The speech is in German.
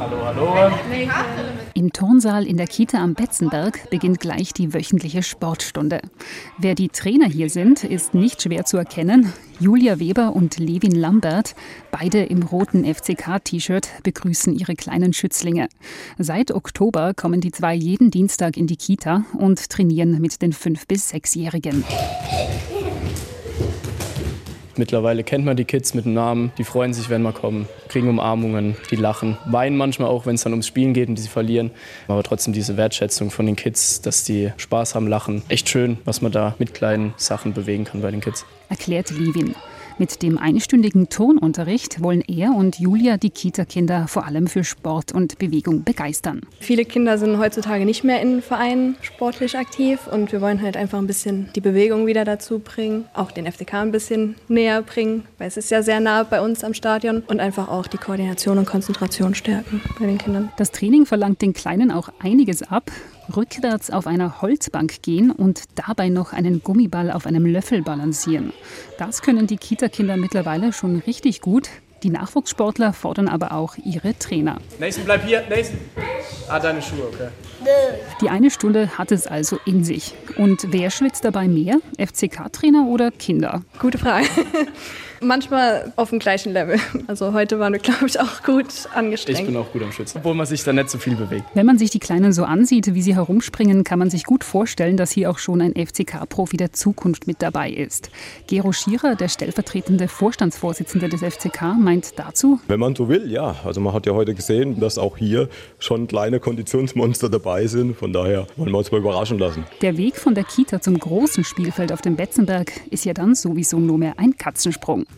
Hallo, hallo. Im Turnsaal in der Kita am Betzenberg beginnt gleich die wöchentliche Sportstunde. Wer die Trainer hier sind, ist nicht schwer zu erkennen. Julia Weber und Levin Lambert, beide im roten FCK-T-Shirt, begrüßen ihre kleinen Schützlinge. Seit Oktober kommen die zwei jeden Dienstag in die Kita und trainieren mit den 5- bis 6-Jährigen. Mittlerweile kennt man die Kids mit dem Namen, die freuen sich, wenn wir kommen, kriegen Umarmungen, die lachen, weinen manchmal auch, wenn es dann ums Spielen geht und die sie verlieren. Aber trotzdem diese Wertschätzung von den Kids, dass die Spaß haben, lachen. Echt schön, was man da mit kleinen Sachen bewegen kann bei den Kids. Erklärt Levin. Mit dem einstündigen Turnunterricht wollen er und Julia die Kita-Kinder vor allem für Sport und Bewegung begeistern. Viele Kinder sind heutzutage nicht mehr in Vereinen sportlich aktiv und wir wollen halt einfach ein bisschen die Bewegung wieder dazu bringen, auch den FCK ein bisschen näher bringen, weil es ist ja sehr nah bei uns am Stadion und einfach auch die Koordination und Konzentration stärken bei den Kindern. Das Training verlangt den Kleinen auch einiges ab. Rückwärts auf einer Holzbank gehen und dabei noch einen Gummiball auf einem Löffel balancieren. Das können die Kita-Kinder mittlerweile schon richtig gut. Die Nachwuchssportler fordern aber auch ihre Trainer. Nathan, bleib hier. Nathan. Deine Schuhe, okay. Die eine Stunde hat es also in sich. Und wer schwitzt dabei mehr? FCK-Trainer oder Kinder? Gute Frage. Manchmal auf dem gleichen Level. Also heute waren wir, glaube ich, auch gut angestrengt. Ich bin auch gut am Schwitzen, obwohl man sich da nicht so viel bewegt. Wenn man sich die Kleinen so ansieht, wie sie herumspringen, kann man sich gut vorstellen, dass hier auch schon ein FCK-Profi der Zukunft mit dabei ist. Gero Schierer, der stellvertretende Vorstandsvorsitzende des FCK, meint dazu: Wenn man so will, ja. Also man hat ja heute gesehen, dass auch hier schon kleine Konditionsmonster dabei sind. Von daher wollen wir uns mal überraschen lassen. Der Weg von der Kita zum großen Spielfeld auf dem Betzenberg ist ja dann sowieso nur mehr ein Katzensprung.